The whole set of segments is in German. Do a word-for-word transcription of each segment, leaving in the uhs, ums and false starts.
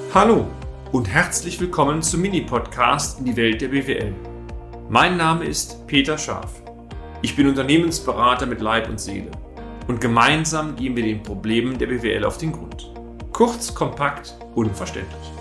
Hallo und herzlich willkommen zum Mini-Podcast in die Welt der B W L. Mein Name ist Peter Scharf. Ich bin Unternehmensberater mit Leib und Seele und gemeinsam gehen wir den Problemen der B W L auf den Grund. Kurz, kompakt, unverständlich.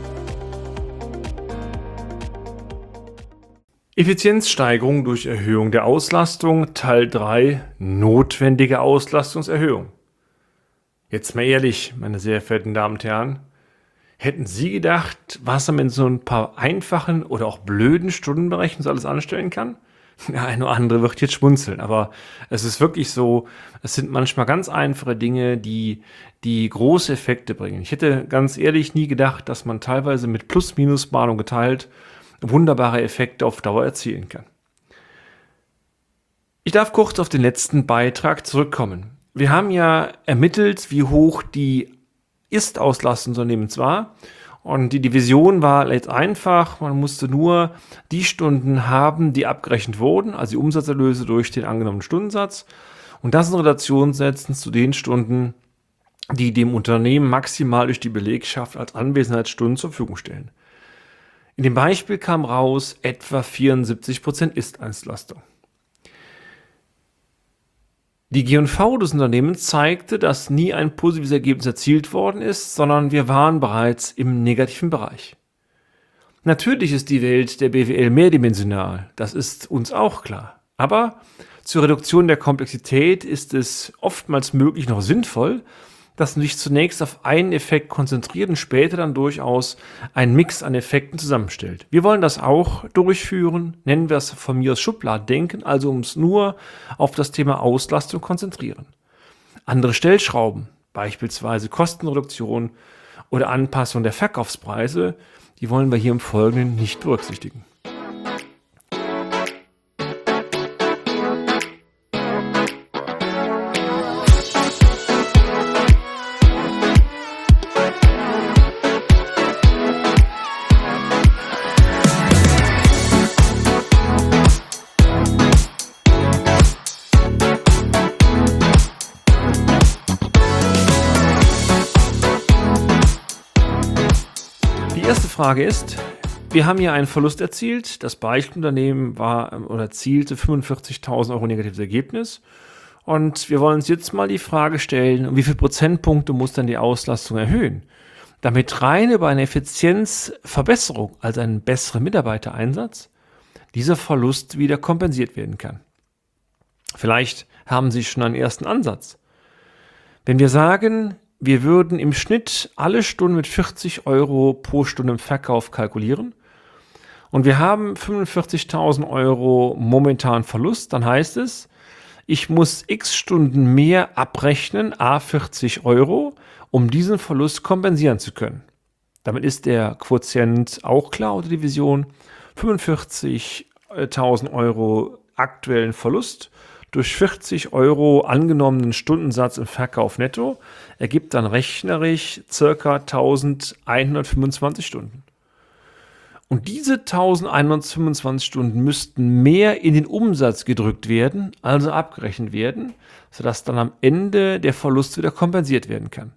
Effizienzsteigerung durch Erhöhung der Auslastung, Teil drei, notwendige Auslastungserhöhung. Jetzt mal ehrlich, meine sehr verehrten Damen und Herren, hätten Sie gedacht, was man mit so ein paar einfachen oder auch blöden Stundenberechnungen so alles anstellen kann? Der eine oder andere wird jetzt schmunzeln, aber es ist wirklich so, es sind manchmal ganz einfache Dinge, die, die große Effekte bringen. Ich hätte ganz ehrlich nie gedacht, dass man teilweise mit Plus-Minus-Malung geteilt wunderbare Effekte auf Dauer erzielen kann. Ich darf kurz auf den letzten Beitrag zurückkommen. Wir haben ja ermittelt, wie hoch die Ist-Auslastung des Unternehmens war. Und die Division war jetzt einfach, man musste nur die Stunden haben, die abgerechnet wurden, also die Umsatzerlöse durch den angenommenen Stundensatz, und das in Relation setzen zu den Stunden, die dem Unternehmen maximal durch die Belegschaft als Anwesenheitsstunden zur Verfügung stellen. In dem Beispiel kam raus etwa vierundsiebzig Prozent Ist-Auslastung. Die G und V des Unternehmens zeigte, dass nie ein positives Ergebnis erzielt worden ist, sondern wir waren bereits im negativen Bereich. Natürlich ist die Welt der B W L mehrdimensional, das ist uns auch klar. Aber zur Reduktion der Komplexität ist es oftmals möglich, noch sinnvoll, dass man sich zunächst auf einen Effekt konzentriert und später dann durchaus einen Mix an Effekten zusammenstellt. Wir wollen das auch durchführen, nennen wir es von mir aus Schubladendenken, also uns nur auf das Thema Auslastung konzentrieren. Andere Stellschrauben, beispielsweise Kostenreduktion oder Anpassung der Verkaufspreise, die wollen wir hier im Folgenden nicht berücksichtigen. Die erste Frage ist, wir haben hier einen Verlust erzielt. Das Beispielunternehmen war oder erzielte fünfundvierzigtausend Euro negatives Ergebnis. Und wir wollen uns jetzt mal die Frage stellen, um wie viele Prozentpunkte muss dann die Auslastung erhöhen, damit rein über eine Effizienzverbesserung, also einen besseren Mitarbeitereinsatz, dieser Verlust wieder kompensiert werden kann. Vielleicht haben Sie schon einen ersten Ansatz. Wenn wir sagen, wir würden im Schnitt alle Stunden mit vierzig Euro pro Stunde im Verkauf kalkulieren und wir haben fünfundvierzigtausend Euro momentan Verlust, dann heißt es, ich muss x Stunden mehr abrechnen, a vierzig Euro, um diesen Verlust kompensieren zu können. Damit ist der Quotient auch klar oder Division, fünfundvierzigtausend Euro aktuellen Verlust durch vierzig Euro angenommenen Stundensatz im Verkauf netto ergibt dann rechnerisch ca. eintausendeinhundertfünfundzwanzig Stunden. Und diese eintausendeinhundertfünfundzwanzig Stunden müssten mehr in den Umsatz gedrückt werden, also abgerechnet werden, sodass dann am Ende der Verlust wieder kompensiert werden kann.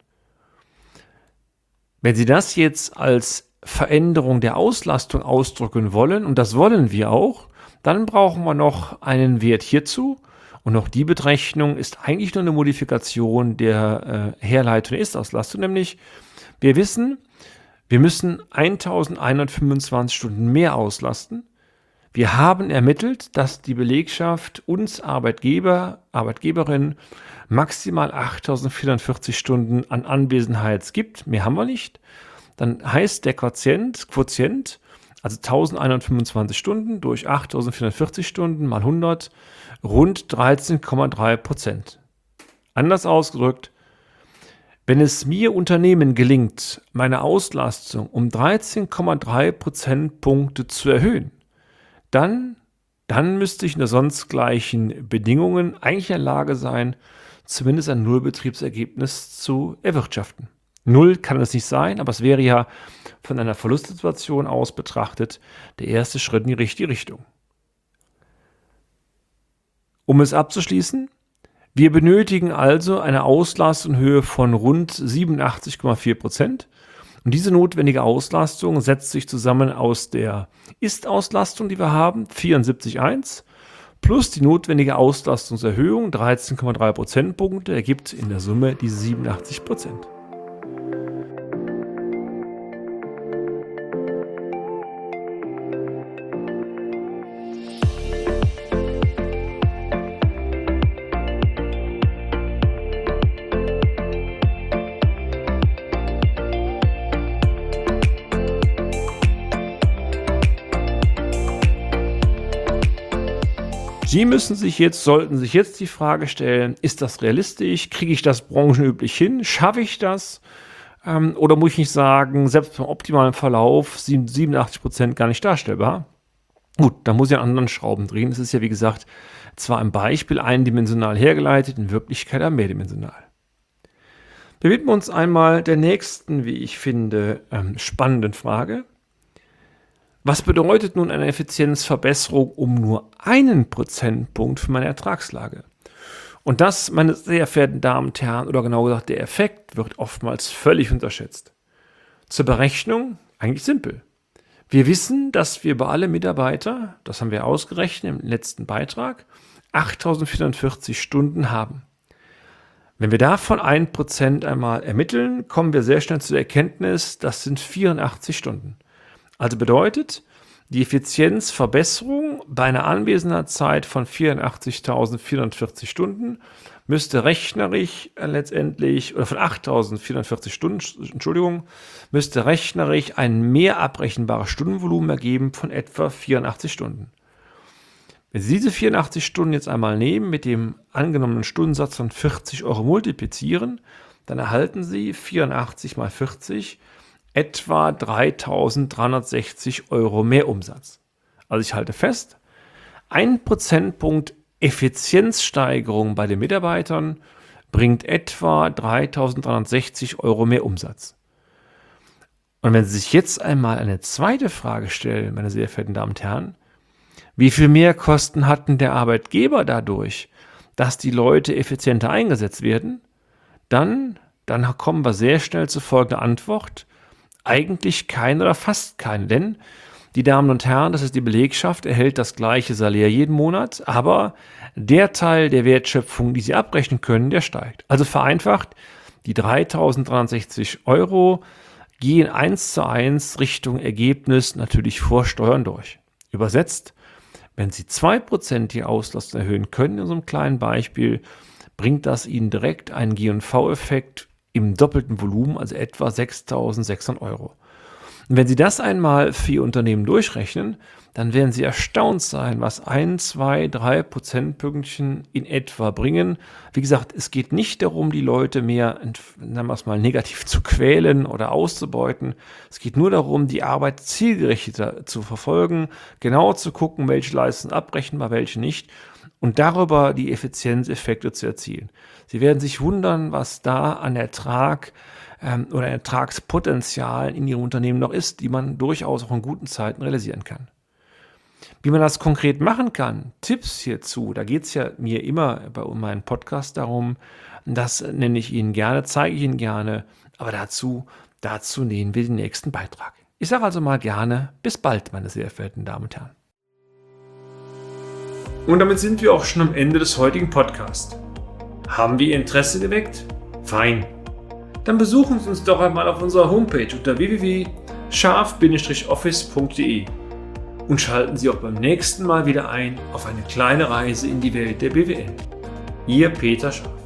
Wenn Sie das jetzt als Veränderung der Auslastung ausdrücken wollen, und das wollen wir auch, dann brauchen wir noch einen Wert hierzu. Und auch die Berechnung ist eigentlich nur eine Modifikation der äh, Herleitung der Ist-Auslastung, nämlich wir wissen, wir müssen eintausendeinhundertfünfundzwanzig Stunden mehr auslasten. Wir haben ermittelt, dass die Belegschaft uns Arbeitgeber, Arbeitgeberin maximal achttausendvierhundertvierzig Stunden an Anwesenheit gibt. Mehr haben wir nicht. Dann heißt der Quotient, Quotient also eintausendeinhundertfünfundzwanzig Stunden durch achttausendvierhundertvierzig Stunden mal hundert, rund dreizehn Komma drei Prozent. Anders ausgedrückt, wenn es mir Unternehmen gelingt, meine Auslastung um dreizehn Komma drei Prozentpunkte zu erhöhen, dann, dann müsste ich unter sonst gleichen Bedingungen eigentlich in der Lage sein, zumindest ein Nullbetriebsergebnis zu erwirtschaften. Null kann es nicht sein, aber es wäre ja von einer Verlustsituation aus betrachtet der erste Schritt in die richtige Richtung. Um es abzuschließen, wir benötigen also eine Auslastung in Höhe von rund siebenundachtzig Komma vier Prozent Und diese notwendige Auslastung setzt sich zusammen aus der Ist-Auslastung, die wir haben, vierundsiebzig Komma eins, plus die notwendige Auslastungserhöhung, dreizehn Komma drei Prozentpunkte, ergibt in der Summe diese siebenundachtzig Prozent. Sie müssen sich jetzt, sollten sich jetzt die Frage stellen, ist das realistisch? Kriege ich das branchenüblich hin? Schaffe ich das? Ähm, oder muss ich nicht sagen, selbst beim optimalen Verlauf sind siebenundachtzig Prozent gar nicht darstellbar? Gut, da muss ich an anderen Schrauben drehen. Es ist ja, wie gesagt, zwar im Beispiel eindimensional hergeleitet, in Wirklichkeit aber mehrdimensional. Wir widmen uns einmal der nächsten, wie ich finde, ähm, spannenden Frage. Was bedeutet nun eine Effizienzverbesserung um nur einen Prozentpunkt für meine Ertragslage? Und das, meine sehr verehrten Damen und Herren, oder genau gesagt, der Effekt wird oftmals völlig unterschätzt. Zur Berechnung eigentlich simpel. Wir wissen, dass wir bei alle Mitarbeiter, das haben wir ausgerechnet im letzten Beitrag, achttausendvierhundertvierzig Stunden haben. Wenn wir davon ein Prozent einmal ermitteln, kommen wir sehr schnell zu der Erkenntnis, das sind vierundachtzig Stunden. Also bedeutet, die Effizienzverbesserung bei einer Anwesenheitszeit von vierundachtzigtausendvierhundertvierzig Stunden müsste rechnerisch äh, letztendlich, oder von achttausendvierhundertvierzig Stunden, Entschuldigung, müsste rechnerisch ein mehr abbrechenbares Stundenvolumen ergeben von etwa vierundachtzig Stunden. Wenn Sie diese vierundachtzig Stunden jetzt einmal nehmen, mit dem angenommenen Stundensatz von vierzig Euro multiplizieren, dann erhalten Sie vierundachtzig mal vierzig, etwa dreitausenddreihundertsechzig Euro mehr Umsatz. Also ich halte fest, ein Prozentpunkt Effizienzsteigerung bei den Mitarbeitern bringt etwa dreitausenddreihundertsechzig Euro mehr Umsatz. Und wenn Sie sich jetzt einmal eine zweite Frage stellen, meine sehr verehrten Damen und Herren, wie viel Mehrkosten hatten der Arbeitgeber dadurch, dass die Leute effizienter eingesetzt werden, dann, dann kommen wir sehr schnell zu folgender Antwort: Eigentlich keine oder fast keine, denn die Damen und Herren, das ist die Belegschaft, erhält das gleiche Salär jeden Monat, aber der Teil der Wertschöpfung, die sie abrechnen können, der steigt. Also vereinfacht, die dreitausenddreihundertsechzig Euro gehen eins zu eins Richtung Ergebnis natürlich vor Steuern durch. Übersetzt, wenn Sie zwei Prozent die Auslastung erhöhen können, in so einem kleinen Beispiel, bringt das Ihnen direkt einen G und V-Effekt im doppelten Volumen, also etwa sechstausendsechshundert Euro. Und wenn Sie das einmal für Ihr Unternehmen durchrechnen, dann werden Sie erstaunt sein, was ein, zwei, drei Prozentpünktchen in etwa bringen. Wie gesagt, es geht nicht darum, die Leute mehr, nennen wir es mal, negativ zu quälen oder auszubeuten. Es geht nur darum, die Arbeit zielgerichteter zu verfolgen, genau zu gucken, welche Leistungen abrechenbar, welche nicht, und darüber die Effizienzeffekte zu erzielen. Sie werden sich wundern, was da an Ertrag ähm, oder Ertragspotenzial in Ihrem Unternehmen noch ist, die man durchaus auch in guten Zeiten realisieren kann. Wie man das konkret machen kann, Tipps hierzu, da geht es ja mir immer bei meinem Podcast darum, das nenne ich Ihnen gerne, zeige ich Ihnen gerne, aber dazu, dazu nehmen wir den nächsten Beitrag. Ich sage also mal gerne, bis bald, meine sehr verehrten Damen und Herren. Und damit sind wir auch schon am Ende des heutigen Podcasts. Haben wir Ihr Interesse geweckt? Fein. Dann besuchen Sie uns doch einmal auf unserer Homepage unter w w w punkt scharf Bindestrich office punkt de und schalten Sie auch beim nächsten Mal wieder ein auf eine kleine Reise in die Welt der B W L. Ihr Peter Scharf.